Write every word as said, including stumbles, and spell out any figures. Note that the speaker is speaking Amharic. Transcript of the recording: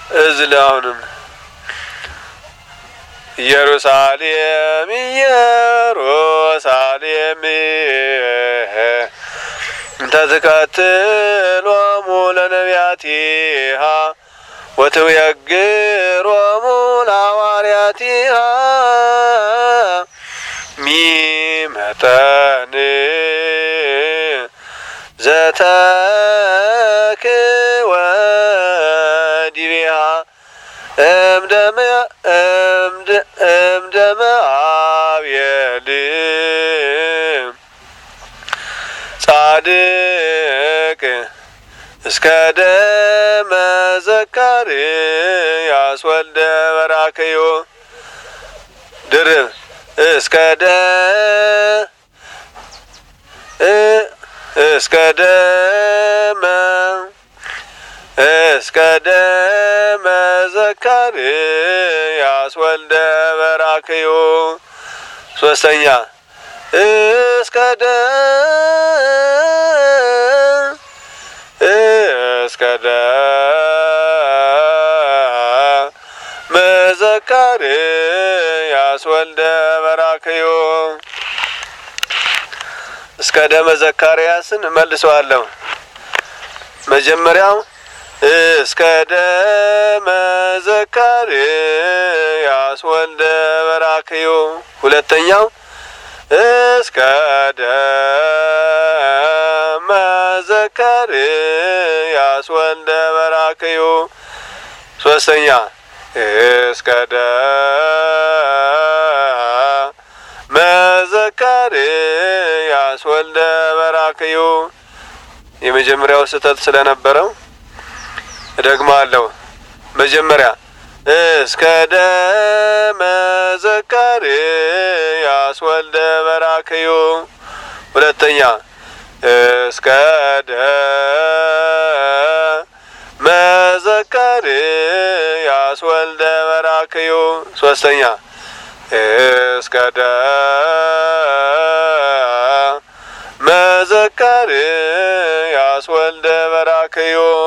እዝላውንም ኢየሩሳሌም ኢየሩሳሌም እንተትቀትሎሙ ለነቢያቲሃ ወትውየግሮሙ ለሐዋርያቲሃ ሚመጠን ዘተክወ ዲቤሃ እምደመ እምደመ አብየል ጻድቅ እስከ ደመ ዘካርያስ ወልደ በራክዩ ድርብ እስከ ደ እስከ ደመ እስከ ደመ ዘካርያስ ወልደ በራክዩ ሶስተኛ እስከ ደ እስከ ደመ ዘካርያስ ወልደ በራክዩ እስከ ደመ ዘካርያስን መልሰዋለሁ። መጀመሪያው እስከ ደመ ዘካርያስ ወልደ በራክዩ፣ ሁለተኛው እስከ ደመ ዘካርያስ ወልደ በራክዩ፣ ሶስተኛ እስከ ደመ ዘካርያስ ወልደ በራክዩ። የመጀመሪያው ስህተት ስለነበረው እደግማለሁ። መጀመሪያ እስከ ደመ ዘካርያስ ወልደ በራክዩ፣ ሁለተኛ እስከ ደመ ዘካርያስ ወልደ በራክዩ፣ ሶስተኛ እስከ ደመ ዘካርያስ ወልደ በራክዩ።